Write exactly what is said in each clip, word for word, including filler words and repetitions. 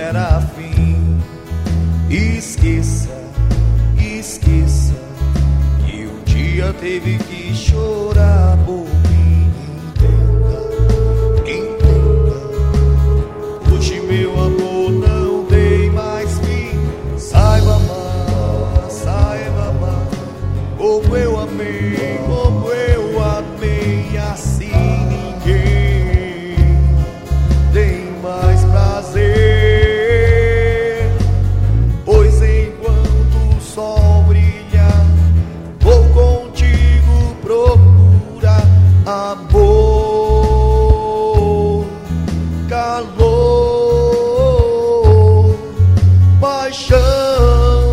tiver fim, esqueça, esqueça que um dia teve que chorar por mim. Entenda, entenda, hoje meu amor não tem mais fim. Saiba amar, saiba amar, como eu amei, como eu amei, assim ninguém tem mais prazer. Pois enquanto o sol brilha, vou contigo procurar amor, calor, paixão,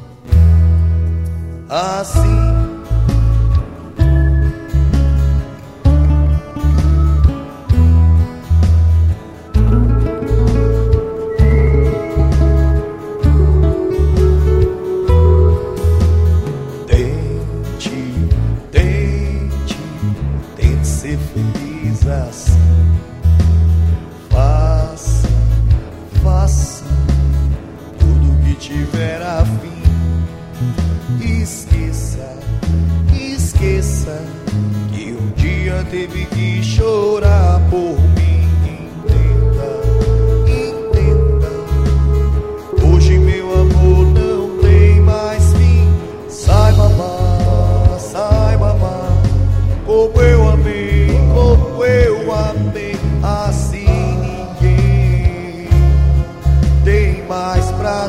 assim. Ser feliz assim. Faça, faça tudo que tiver a fim. Esqueça, esqueça que um dia teve que chorar por mim. Entenda, entenda, hoje meu amor não tem mais fim. Saiba amar, saiba amar, como eu amei, como eu amei, assim ninguém tem mais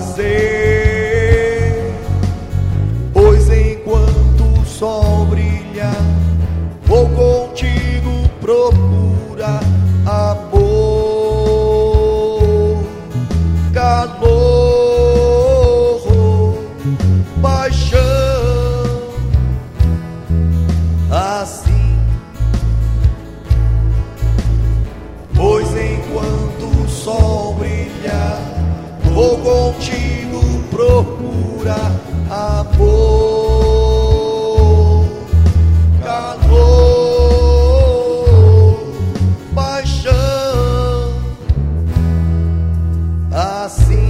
prazer. Pois enquanto o sol brilha, vou contigo procurar amor, calor, paixão, assim. Pois enquanto o sol brilha, vou contigo procurar amor, calor, paixão, assim.